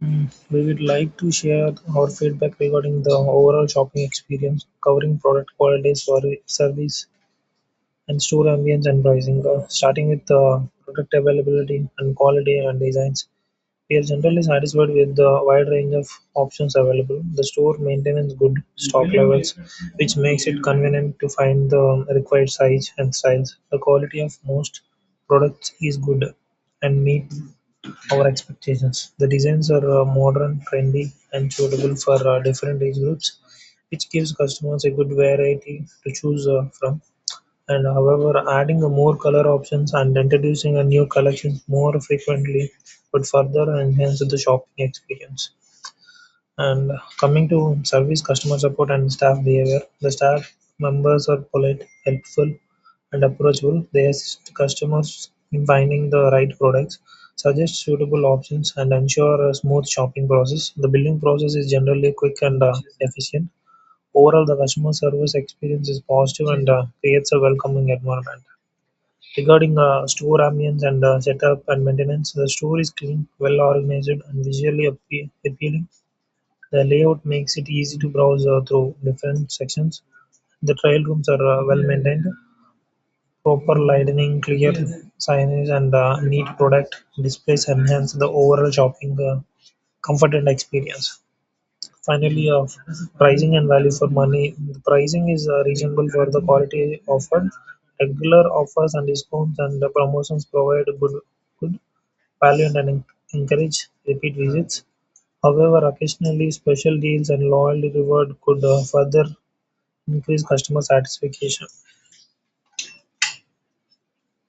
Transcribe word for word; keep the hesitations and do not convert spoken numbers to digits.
Mm, We would like to share our feedback regarding the overall shopping experience, covering product quality, sorry, service, and store ambience and pricing. Uh, starting with uh, product availability and quality and designs. We are generally satisfied with the wide range of options available. The store maintains good stock levels, which makes it convenient to find the required size and styles. The quality of most products is good and meet our expectations. The designs are uh, modern, trendy, and suitable for uh, different age groups, which gives customers a good variety to choose uh, from. And however, adding a more color options and introducing a new collection more frequently would further enhance the shopping experience. And coming to service, customer support, and staff behavior, the staff members are polite, helpful, and approachable. They assist customers in finding the right products, suggest suitable options, and ensure a smooth shopping process. The billing process is generally quick and uh, efficient. Overall, the customer service experience is positive and uh, creates a welcoming environment. Regarding uh, store ambience and uh, setup and maintenance, the store is clean, well organized, and visually appe- appealing. The layout makes it easy to browse uh, through different sections. The trial rooms are uh, well maintained. Proper lighting, clear signage, and uh, neat product displays enhance the overall shopping uh, comfort and experience. Finally, uh, pricing and value for money. The pricing is uh, reasonable for the quality offered. Regular offers and discounts and the promotions provide good, good value and en- encourage repeat visits. However, occasionally special deals and loyalty reward could uh, further increase customer satisfaction.